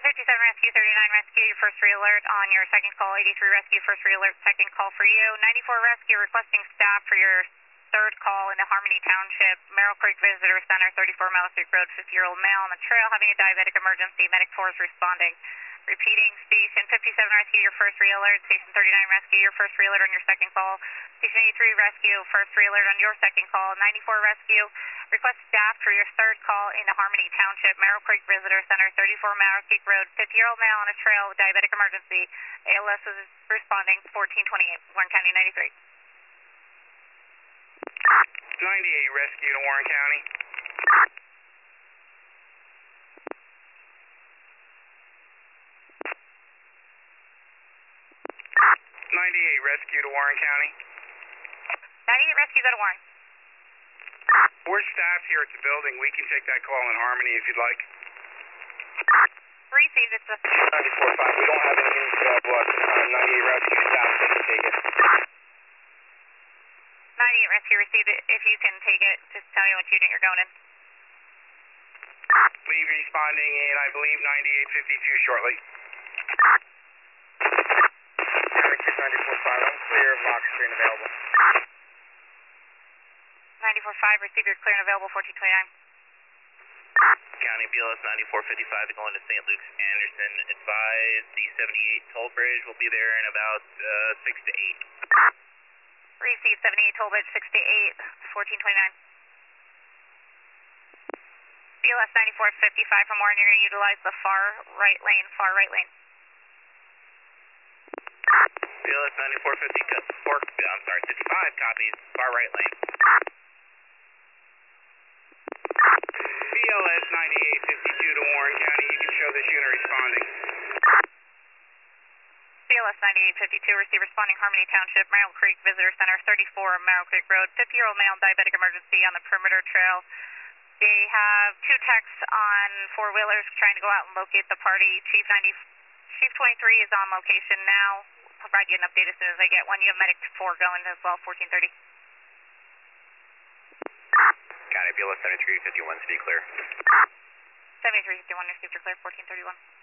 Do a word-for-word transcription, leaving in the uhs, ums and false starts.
fifty-seven Rescue, thirty-nine Rescue, your first re-alert on your second call, eighty-three Rescue, first re-alert, second call for you, ninety-four Rescue requesting staff for your third call into Harmony Township, Merrill Creek Visitor Center, thirty-four Merrill Creek Road, fifty-year-old male on the trail having a diabetic emergency, medic four is responding. Repeating, station fifty-seven Rescue, your first re-alert, station thirty-nine Rescue, your first re-alert on your second call, station eighty-three Rescue, first re-alert on your second call, ninety-four Rescue, request staff for your third call into Harmony Township, Merrill Creek Visitor Center, thirty-four Merrill Creek Road, fifty-year-old male on a trail with diabetic emergency, A L S is responding, fourteen twenty-eight, Warren County ninety-three. ninety-eight Rescue to Warren County. ninety-eight Rescue to Warren County. ninety-eight Rescue, go to Warren. We're staff here at the building. We can take that call in Harmony if you'd like. Received, it's a... ninety-four five, we don't have any news uh, blood. Uh, ninety-eight Rescue staff, they can take it. ninety-eight Rescue received it. If you can take it, just tell me what unit you're going in. Leave responding in, I believe, ninety-eight fifty-two shortly. ninety-four five, I'm clear of Lock Street available. ninety-four five, receive your clear and available, fourteen twenty-nine. County B L S ninety-four fifty-five going to Saint Luke's Anderson. Advise the seventy-eight toll bridge will be there in about uh, six to eight. Receive seventy-eight toll bridge, six to eight, fourteen twenty-nine. B L S ninety-four fifty-five from Warren, you're going to utilize the far right lane, far right lane. B L S ninety-four fifty, four, I'm sorry, fifty-five copies, far right lane. B L S ninety-eight fifty-two to Warren County, you can show this unit responding. B L S ninety-eight fifty-two, receive responding Harmony Township, Merrill Creek Visitor Center, thirty-four Merrill Creek Road, fifty-year-old male diabetic emergency on the perimeter trail. They have two techs on four-wheelers trying to go out and locate the party. Chief ninety, Chief twenty-three is on location now. I'll provide you an update as soon as I get one. You have medic four going as well, fourteen thirty. County B L S seventy-three fifty-one, speed clear. seventy-three fifty-one, received your clear, fourteen thirty-one.